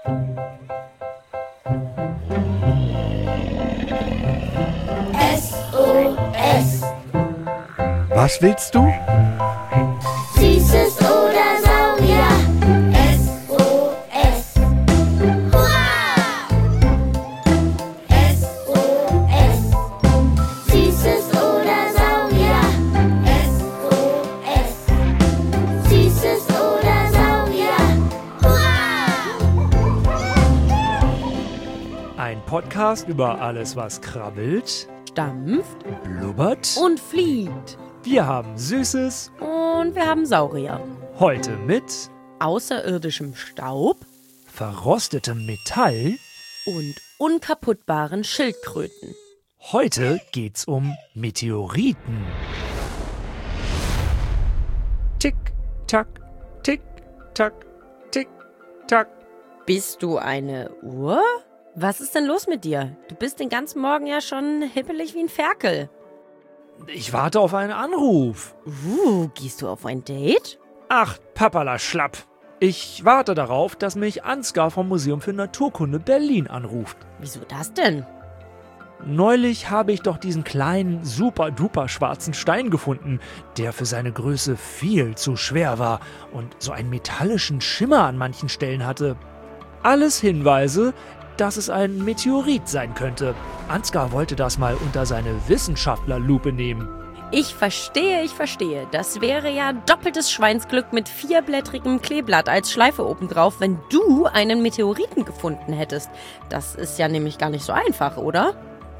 SOS. Was willst du? Süßes oder Saurier. SOS. Hurra! SOS. Süßes oder Saurier. SOS. Süßes oder Saurier. Hurra! Ein Podcast über alles, was krabbelt, Stampft blubbert. und fliegt. Wir haben Süßes, Und wir haben Saurier. heute mit Außerirdischem Staub verrostetem Metall. und unkaputtbaren Schildkröten. Heute geht's um Meteoriten. Tick, tack, tick, tack, tick, tack. Bist du eine Uhr? Was ist denn los mit dir? Du bist den ganzen Morgen ja schon hippelig wie ein Ferkel. Ich warte auf einen Anruf. Gehst du auf ein Date? Ach, Papala Schlapp. Ich warte darauf, dass mich Ansgar vom Museum für Naturkunde Berlin anruft. Wieso das denn? Neulich habe ich doch diesen kleinen, super-duper schwarzen Stein gefunden, der für seine Größe viel zu schwer war und so einen metallischen Schimmer an manchen Stellen hatte. Alles Hinweise, dass es ein Meteorit sein könnte. Ansgar wollte das mal unter seine Wissenschaftlerlupe nehmen. Ich verstehe. Das wäre ja doppeltes Schweinsglück mit 4blättrigem Kleeblatt als Schleife obendrauf, wenn du einen Meteoriten gefunden hättest. Das ist ja nämlich gar nicht so einfach, oder?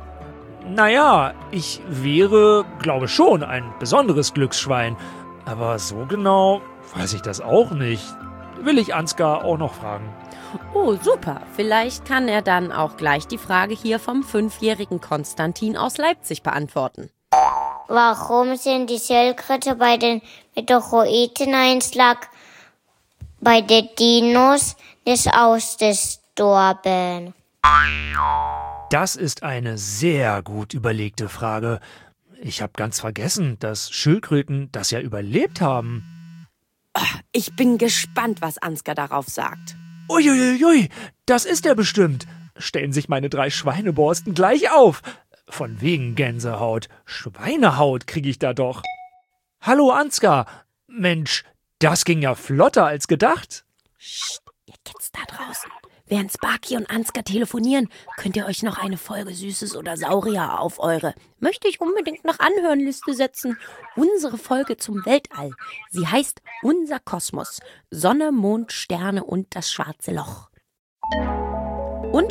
Naja, ich wäre, glaube schon, ein besonderes Glücksschwein. Aber so genau weiß ich das auch nicht. Will ich Ansgar auch noch fragen. Oh, super. Vielleicht kann er dann auch gleich die Frage hier vom 5-jährigen Konstantin aus Leipzig beantworten. Warum sind die Schildkröte bei den Meteoriteneinschlag bei den Dinos nicht ausgestorben? Das ist eine sehr gut überlegte Frage. Ich habe ganz vergessen, dass Schildkröten das ja überlebt haben. Ich bin gespannt, was Ansgar darauf sagt. Uiuiui, das ist er bestimmt. Stellen sich meine 3 Schweineborsten gleich auf. Von wegen Gänsehaut. Schweinehaut kriege ich da doch. Hallo Ansgar. Mensch, das ging ja flotter als gedacht. Psst, ihr Kids da draußen. Während Sparky und Ansgar telefonieren, könnt ihr euch noch eine Folge Süßes oder Saurier auf eure Möchte ich unbedingt noch anhören Liste setzen. Unsere Folge zum Weltall. Sie heißt Unser Kosmos. Sonne, Mond, Sterne und das schwarze Loch. Und?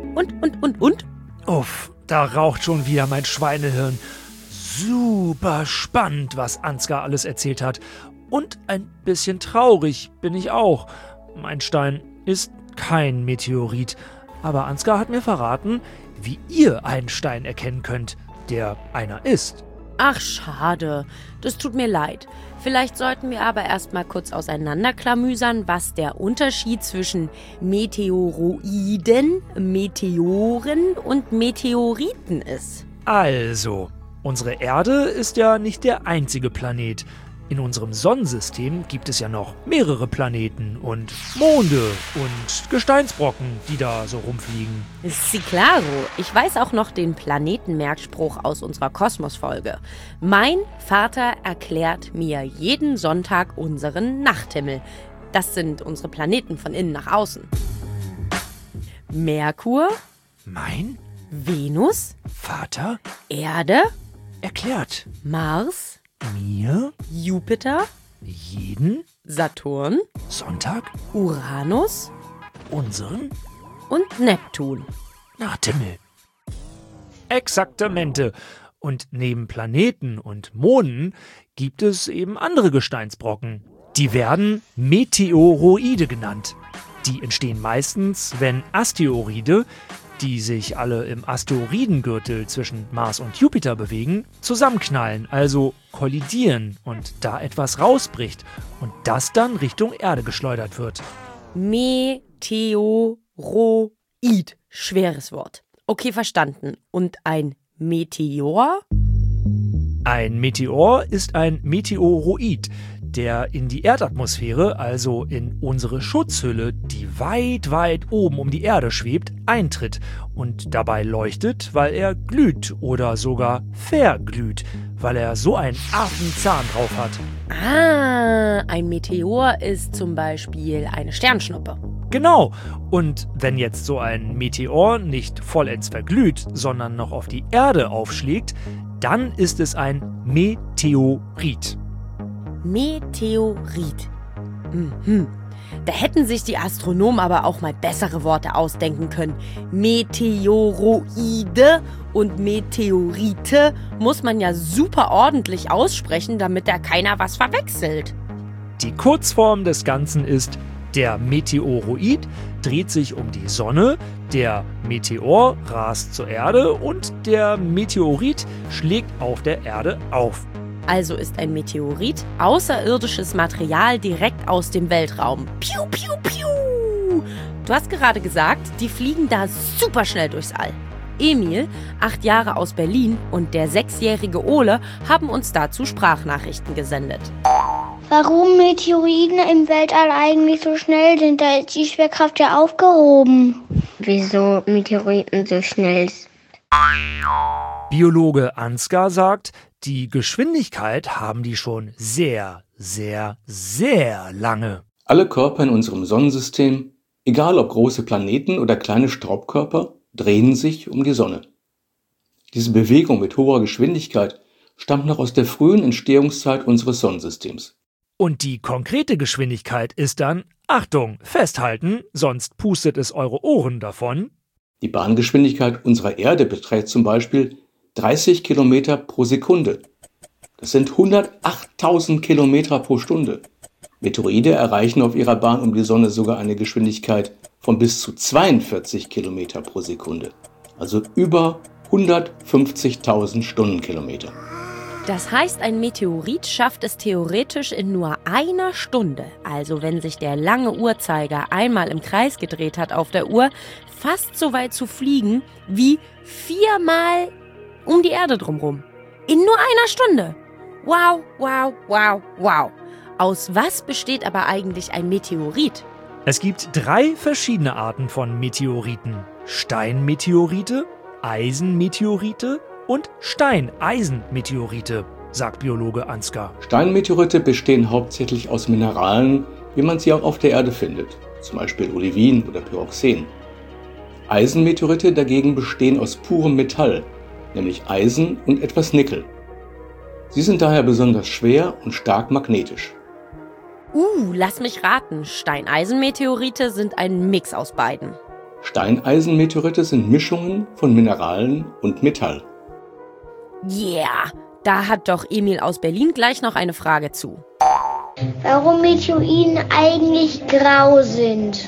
Uff, da raucht schon wieder mein Schweinehirn. Super spannend, was Ansgar alles erzählt hat. Und ein bisschen traurig bin ich auch. Mein Stein ist kein Meteorit. Aber Ansgar hat mir verraten, wie ihr einen Stein erkennen könnt, der einer ist. Ach, schade. Das tut mir leid. Vielleicht sollten wir aber erst mal kurz auseinanderklamüsern, was der Unterschied zwischen Meteoroiden, Meteoren und Meteoriten ist. Also, unsere Erde ist ja nicht der einzige Planet. In unserem Sonnensystem gibt es ja noch mehrere Planeten und Monde und Gesteinsbrocken, die da so rumfliegen. Si claro. Ich weiß auch noch den Planetenmerkspruch aus unserer Kosmos-Folge. Mein Vater erklärt mir jeden Sonntag unseren Nachthimmel. Das sind unsere Planeten von innen nach außen. Merkur, Mein Venus, Vater Erde, erklärt Mars, mir Jupiter, jeden Saturn, Sonntag Uranus unseren und Neptun. Nachthimmel. Exaktamente. Und neben Planeten und Monden gibt es eben andere Gesteinsbrocken. Die werden Meteoroide genannt. Die entstehen meistens, wenn Asteroide, die sich alle im Asteroidengürtel zwischen Mars und Jupiter bewegen, zusammenknallen, also kollidieren und da etwas rausbricht und das dann Richtung Erde geschleudert wird. Meteoroid. Schweres Wort. Okay, verstanden. Und ein Meteor? Ein Meteor ist ein Meteoroid. der in die Erdatmosphäre, also in unsere Schutzhülle, die weit, weit oben um die Erde schwebt, eintritt und dabei leuchtet, weil er glüht oder sogar verglüht, weil er so einen Affenzahn drauf hat. Ah, ein Meteor ist zum Beispiel eine Sternschnuppe. Genau. Und wenn jetzt so ein Meteor nicht vollends verglüht, sondern noch auf die Erde aufschlägt, dann ist es ein Meteorit. Meteorit. Da hätten sich die Astronomen aber auch mal bessere Worte ausdenken können. Meteoroide und Meteorite muss man ja super ordentlich aussprechen, damit da keiner was verwechselt. Die Kurzform des Ganzen ist: Der Meteoroid dreht sich um die Sonne, der Meteor rast zur Erde und der Meteorit schlägt auf der Erde auf. Also ist ein Meteorit außerirdisches Material direkt aus dem Weltraum. Piu, piu, piu! Du hast gerade gesagt, die fliegen da super schnell durchs All. Emil, 8 Jahre aus Berlin, und der 6-jährige Ole haben uns dazu Sprachnachrichten gesendet. Warum Meteoriten im Weltall eigentlich so schnell sind, da ist die Schwerkraft ja aufgehoben. Wieso Meteoriten so schnell sind? Biologe Ansgar sagt, die Geschwindigkeit haben die schon sehr, sehr, sehr lange. Alle Körper in unserem Sonnensystem, egal ob große Planeten oder kleine Staubkörper, drehen sich um die Sonne. Diese Bewegung mit hoher Geschwindigkeit stammt noch aus der frühen Entstehungszeit unseres Sonnensystems. Und die konkrete Geschwindigkeit ist dann, Achtung, festhalten, sonst pustet es eure Ohren davon. Die Bahngeschwindigkeit unserer Erde beträgt zum Beispiel 30 Kilometer pro Sekunde. Das sind 108.000 Kilometer pro Stunde. Meteoroide erreichen auf ihrer Bahn um die Sonne sogar eine Geschwindigkeit von bis zu 42 Kilometer pro Sekunde. Also über 150.000 Stundenkilometer. Das heißt, ein Meteorit schafft es theoretisch in nur einer Stunde, also wenn sich der lange Uhrzeiger einmal im Kreis gedreht hat auf der Uhr, fast so weit zu fliegen wie 4-mal um die Erde drumherum. In nur einer Stunde. Wow, wow, wow, wow. Aus was besteht aber eigentlich ein Meteorit? Es gibt 3 verschiedene Arten von Meteoriten: Steinmeteorite, Eisenmeteorite und Steineisenmeteorite, sagt Biologe Ansgar. Steinmeteorite bestehen hauptsächlich aus Mineralen, wie man sie auch auf der Erde findet, zum Beispiel Olivin oder Pyroxen. Eisenmeteorite dagegen bestehen aus purem Metall, nämlich Eisen und etwas Nickel. Sie sind daher besonders schwer und stark magnetisch. Lass mich raten. Steineisenmeteorite sind ein Mix aus beiden. Steineisenmeteorite sind Mischungen von Mineralen und Metall. Yeah, da hat doch Emil aus Berlin gleich noch eine Frage zu. Warum Meteoriten eigentlich grau sind?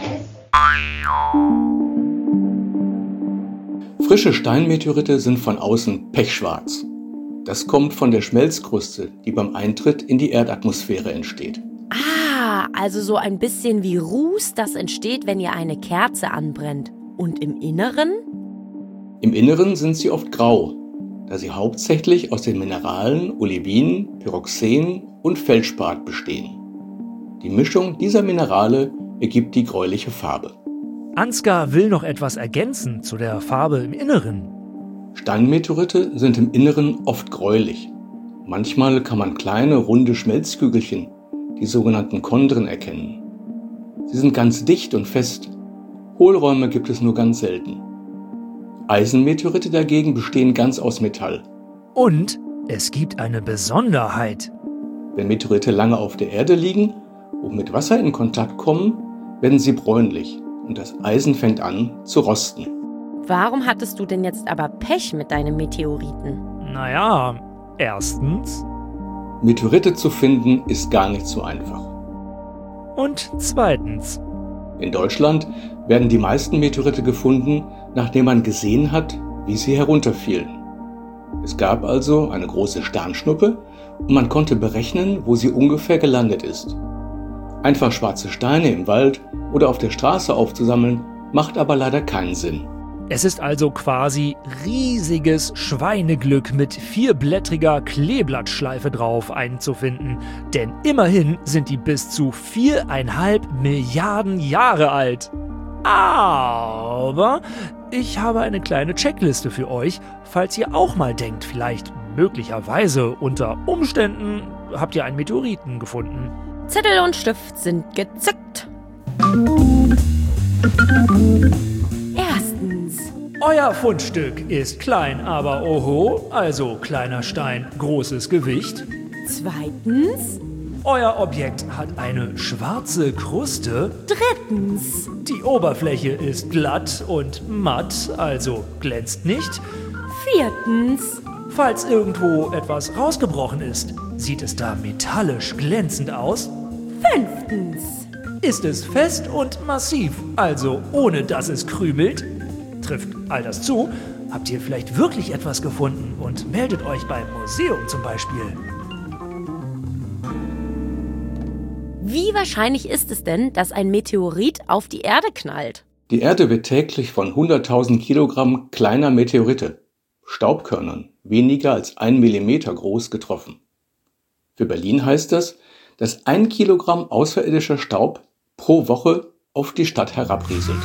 Frische Steinmeteorite sind von außen pechschwarz. Das kommt von der Schmelzkruste, die beim Eintritt in die Erdatmosphäre entsteht. Also so ein bisschen wie Ruß, das entsteht, wenn ihr eine Kerze anbrennt. Und im Inneren? Im Inneren sind sie oft grau, da sie hauptsächlich aus den Mineralen Olivin, Pyroxen und Feldspat bestehen. Die Mischung dieser Minerale ergibt die gräuliche Farbe. Ansgar will noch etwas ergänzen zu der Farbe im Inneren. Steinmeteorite sind im Inneren oft gräulich. Manchmal kann man kleine, runde Schmelzkügelchen, die sogenannten Chondren, erkennen. Sie sind ganz dicht und fest. Hohlräume gibt es nur ganz selten. Eisenmeteorite dagegen bestehen ganz aus Metall. Und es gibt eine Besonderheit. Wenn Meteorite lange auf der Erde liegen und mit Wasser in Kontakt kommen, werden sie bräunlich und das Eisen fängt an zu rosten. Warum hattest du denn jetzt aber Pech mit deinen Meteoriten? Naja, erstens. Meteorite zu finden ist gar nicht so einfach. Und zweitens. In Deutschland werden die meisten Meteorite gefunden, nachdem man gesehen hat, wie sie herunterfielen. Es gab also eine große Sternschnuppe und man konnte berechnen, wo sie ungefähr gelandet ist. Einfach schwarze Steine im Wald oder auf der Straße aufzusammeln, macht aber leider keinen Sinn. Es ist also quasi riesiges Schweineglück mit 4-blättriger Kleeblattschleife drauf einzufinden. Denn immerhin sind die bis zu 4,5 Milliarden Jahre alt. Aber ich habe eine kleine Checkliste für euch, falls ihr auch mal denkt, vielleicht möglicherweise unter Umständen habt ihr einen Meteoriten gefunden. Zettel und Stift sind gezückt. Erstens. Euer Fundstück ist klein, aber oho, also kleiner Stein, großes Gewicht. Zweitens. Euer Objekt hat eine schwarze Kruste. Drittens. Die Oberfläche ist glatt und matt, also glänzt nicht. Viertens. Falls irgendwo etwas rausgebrochen ist, sieht es da metallisch glänzend aus. Fünftens. Ist es fest und massiv, also ohne dass es krümelt? Trifft all das zu? Habt ihr vielleicht wirklich etwas gefunden und meldet euch beim Museum zum Beispiel? Wie wahrscheinlich ist es denn, dass ein Meteorit auf die Erde knallt? Die Erde wird täglich von 100.000 Kilogramm kleiner Meteorite, Staubkörnern, weniger als 1 Millimeter groß, getroffen. Für Berlin heißt das, dass 1 Kilogramm außerirdischer Staub pro Woche auf die Stadt herabrieselt.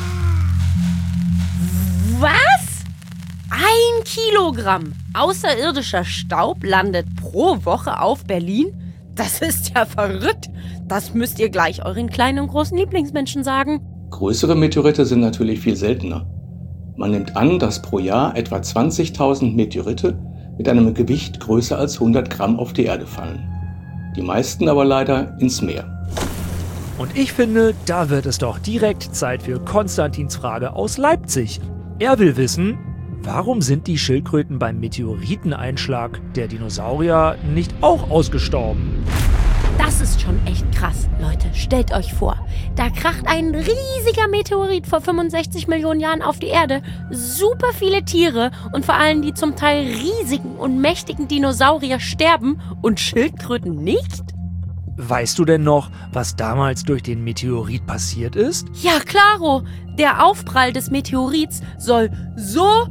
Was? 1 Kilogramm außerirdischer Staub landet pro Woche auf Berlin? Das ist ja verrückt. Das müsst ihr gleich euren kleinen und großen Lieblingsmenschen sagen. Größere Meteorite sind natürlich viel seltener. Man nimmt an, dass pro Jahr etwa 20.000 Meteorite mit einem Gewicht größer als 100 Gramm auf die Erde fallen. Die meisten aber leider ins Meer. Und ich finde, da wird es doch direkt Zeit für Konstantins Frage aus Leipzig. Er will wissen, warum sind die Schildkröten beim Meteoriteneinschlag der Dinosaurier nicht auch ausgestorben? Das ist schon echt krass, Leute. Stellt euch vor, da kracht ein riesiger Meteorit vor 65 Millionen Jahren auf die Erde. Super viele Tiere und vor allem die zum Teil riesigen und mächtigen Dinosaurier sterben und Schildkröten nicht? Weißt du denn noch, was damals durch den Meteorit passiert ist? Ja, klaro. Der Aufprall des Meteorits soll so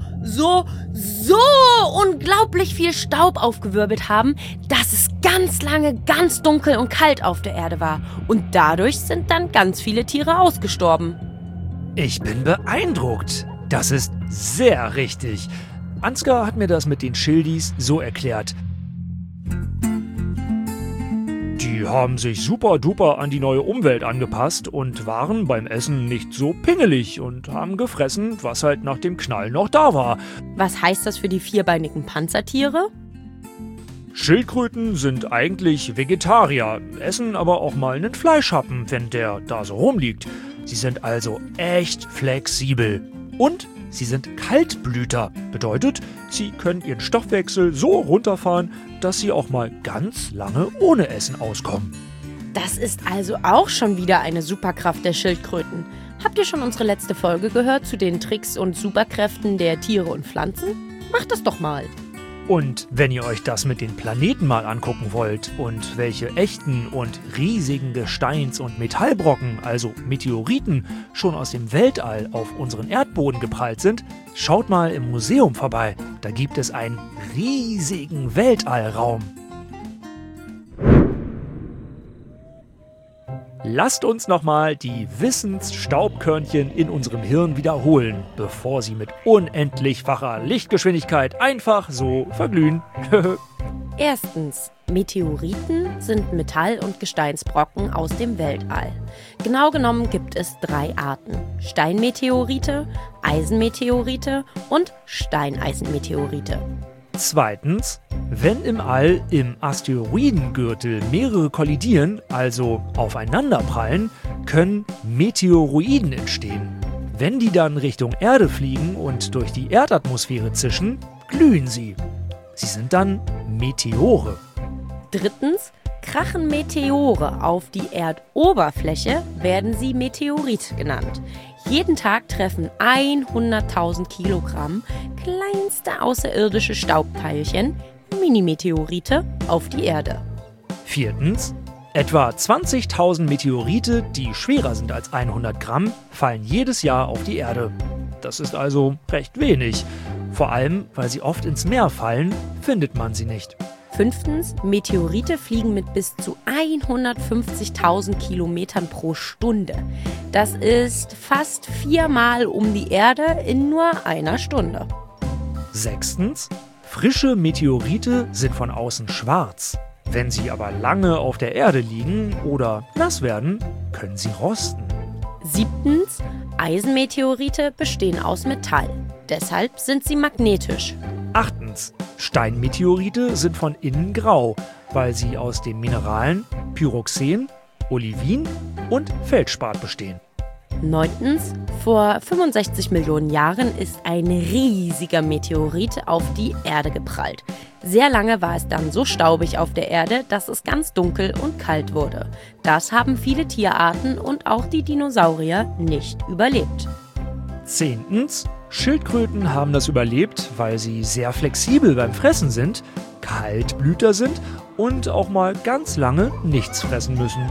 unglaublich viel Staub aufgewirbelt haben, dass es ganz lange ganz dunkel und kalt auf der Erde war. Und dadurch sind dann ganz viele Tiere ausgestorben. Ich bin beeindruckt. Das ist sehr richtig. Ansgar hat mir das mit den Schildis so erklärt. Die haben sich super duper an die neue Umwelt angepasst und waren beim Essen nicht so pingelig und haben gefressen, was halt nach dem Knall noch da war. Was heißt das für die vierbeinigen Panzertiere? Schildkröten sind eigentlich Vegetarier, essen aber auch mal einen Fleischhappen, wenn der da so rumliegt. Sie sind also echt flexibel. Und sie sind Kaltblüter. Bedeutet, sie können ihren Stoffwechsel so runterfahren, dass sie auch mal ganz lange ohne Essen auskommen. Das ist also auch schon wieder eine Superkraft der Schildkröten. Habt ihr schon unsere letzte Folge gehört zu den Tricks und Superkräften der Tiere und Pflanzen? Macht das doch mal. Und wenn ihr euch das mit den Planeten mal angucken wollt und welche echten und riesigen Gesteins- und Metallbrocken, also Meteoriten, schon aus dem Weltall auf unseren Erdboden geprallt sind, schaut mal im Museum vorbei. Da gibt es einen riesigen Weltallraum. Lasst uns nochmal die Wissensstaubkörnchen in unserem Hirn wiederholen, bevor sie mit unendlichfacher Lichtgeschwindigkeit einfach so verglühen. Erstens, Meteoriten sind Metall- und Gesteinsbrocken aus dem Weltall. Genau genommen gibt es 3 Arten: Steinmeteorite, Eisenmeteorite und Steineisenmeteorite. Zweitens, wenn im All im Asteroidengürtel mehrere kollidieren, also aufeinanderprallen, können Meteoroiden entstehen. Wenn die dann Richtung Erde fliegen und durch die Erdatmosphäre zischen, glühen sie. Sie sind dann Meteore. Drittens, krachen Meteore auf die Erdoberfläche, werden sie Meteorit genannt. Jeden Tag treffen 100.000 Kilogramm kleinste außerirdische Staubteilchen, Minimeteorite, auf die Erde. Viertens, etwa 20.000 Meteorite, die schwerer sind als 100 Gramm, fallen jedes Jahr auf die Erde. Das ist also recht wenig. Vor allem, weil sie oft ins Meer fallen, findet man sie nicht. 5. Meteorite fliegen mit bis zu 150.000 Kilometern pro Stunde. Das ist fast 4-mal um die Erde in nur einer Stunde. 6. Frische Meteorite sind von außen schwarz. Wenn sie aber lange auf der Erde liegen oder nass werden, können sie rosten. 7. Eisenmeteorite bestehen aus Metall. Deshalb sind sie magnetisch. 8. Steinmeteorite sind von innen grau, weil sie aus den Mineralen Pyroxen, Olivin und Feldspat bestehen. 9. Vor 65 Millionen Jahren ist ein riesiger Meteorit auf die Erde geprallt. Sehr lange war es dann so staubig auf der Erde, dass es ganz dunkel und kalt wurde. Das haben viele Tierarten und auch die Dinosaurier nicht überlebt. 10. Schildkröten haben das überlebt, weil sie sehr flexibel beim Fressen sind, Kaltblüter sind und auch mal ganz lange nichts fressen müssen.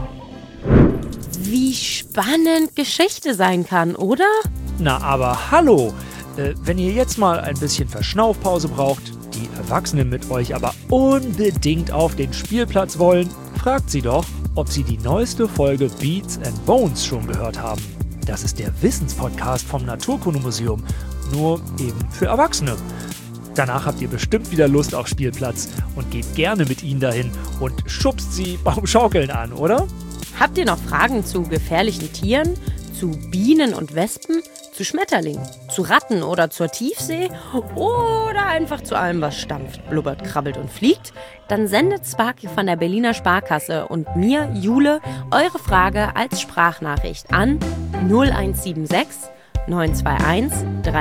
Wie spannend Geschichte sein kann, oder? Na aber hallo, wenn ihr jetzt mal ein bisschen Verschnaufpause braucht, die Erwachsenen mit euch aber unbedingt auf den Spielplatz wollen, fragt sie doch, ob sie die neueste Folge Beats and Bones schon gehört haben. Das ist der Wissenspodcast vom Naturkundemuseum, nur eben für Erwachsene. Danach habt ihr bestimmt wieder Lust auf Spielplatz und geht gerne mit ihnen dahin und schubst sie beim Schaukeln an, oder? Habt ihr noch Fragen zu gefährlichen Tieren, zu Bienen und Wespen, zu Schmetterlingen, zu Ratten oder zur Tiefsee oder einfach zu allem, was stampft, blubbert, krabbelt und fliegt? Dann sendet Sparky von der Berliner Sparkasse und mir, Jule, eure Frage als Sprachnachricht an 0176 921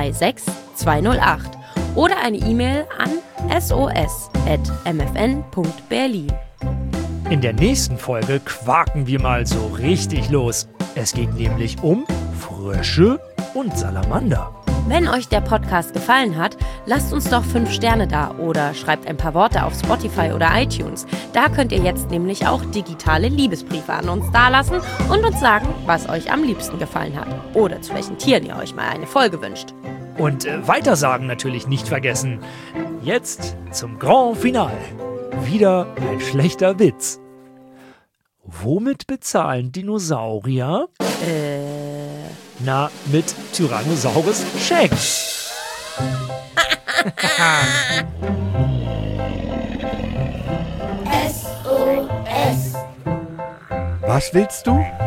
36208 oder eine E-Mail an sos@mfn.berlin. In der nächsten Folge quaken wir mal so richtig los. Es geht nämlich um Frösche und Salamander. Wenn euch der Podcast gefallen hat, lasst uns doch 5 Sterne da oder schreibt ein paar Worte auf Spotify oder iTunes. Da könnt ihr jetzt nämlich auch digitale Liebesbriefe an uns dalassen und uns sagen, was euch am liebsten gefallen hat oder zu welchen Tieren ihr euch mal eine Folge wünscht. Und weitersagen natürlich nicht vergessen. Jetzt zum Grand Finale. Wieder ein schlechter Witz. Womit bezahlen Dinosaurier? Na, mit Tyrannosaurus Rex. SOS. Was willst du?